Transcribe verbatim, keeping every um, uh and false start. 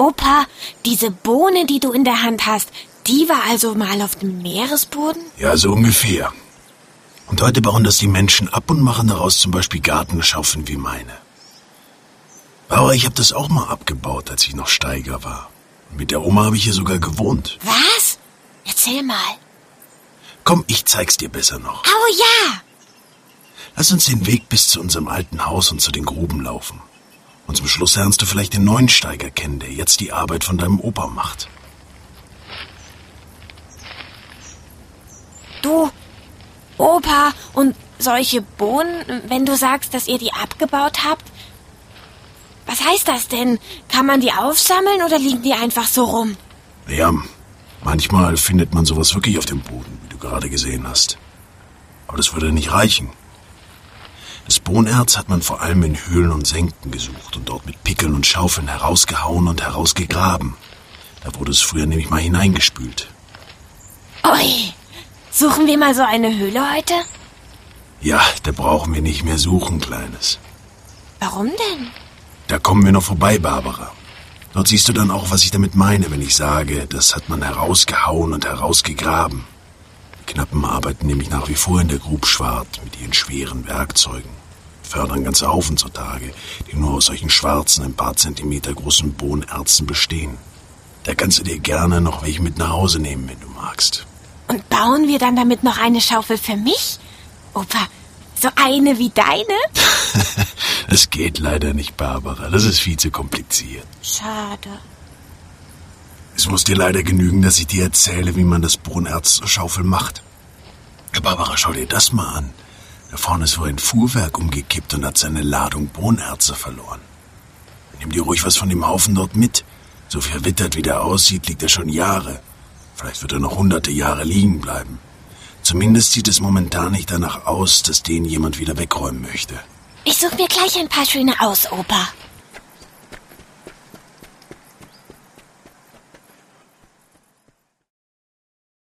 Opa, diese Bohne, die du in der Hand hast, die war also mal auf dem Meeresboden? Ja, so ungefähr. Und heute bauen das die Menschen ab und machen daraus zum Beispiel Gartenschaufeln wie meine. Aber ich habe das auch mal abgebaut, als ich noch Steiger war. Mit der Oma habe ich hier sogar gewohnt. Was? Erzähl mal. Komm, ich zeig's dir besser noch. Oh ja! Lass uns den Weg bis zu unserem alten Haus und zu den Gruben laufen. Und zum Schluss lernst du vielleicht den neuen Steiger kennen, der jetzt die Arbeit von deinem Opa macht. Du, Opa, und solche Bohnen, wenn du sagst, dass ihr die abgebaut habt, was heißt das denn? Kann man die aufsammeln oder liegen die einfach so rum? Ja, manchmal findet man sowas wirklich auf dem Boden, wie du gerade gesehen hast. Aber das würde nicht reichen. Das Bohnerz hat man vor allem in Höhlen und Senken gesucht und dort mit Pickeln und Schaufeln herausgehauen und herausgegraben. Da wurde es früher nämlich mal hineingespült. Ui, suchen wir mal so eine Höhle heute? Ja, da brauchen wir nicht mehr suchen, Kleines. Warum denn? Da kommen wir noch vorbei, Barbara. Dort siehst du dann auch, was ich damit meine, wenn ich sage, das hat man herausgehauen und herausgegraben. Die Knappen arbeiten nämlich nach wie vor in der Grubschwart mit ihren schweren Werkzeugen, fördern ganze Haufen zutage, die nur aus solchen schwarzen, ein paar Zentimeter großen Bohnerzen bestehen. Da kannst du dir gerne noch welche mit nach Hause nehmen, wenn du magst. Und bauen wir dann damit noch eine Schaufel für mich? Opa, so eine wie deine? Das geht leider nicht, Barbara. Das ist viel zu kompliziert. Schade. Es muss dir leider genügen, dass ich dir erzähle, wie man das Bohnerz zur Schaufel macht. Ja, Barbara, schau dir das mal an. Da vorne ist wohl ein Fuhrwerk umgekippt und hat seine Ladung Bohnerze verloren. Nimm dir ruhig was von dem Haufen dort mit. So verwittert, wie der aussieht, liegt er schon Jahre. Vielleicht wird er noch hunderte Jahre liegen bleiben. Zumindest sieht es momentan nicht danach aus, dass den jemand wieder wegräumen möchte. Ich suche mir gleich ein paar schöne aus, Opa.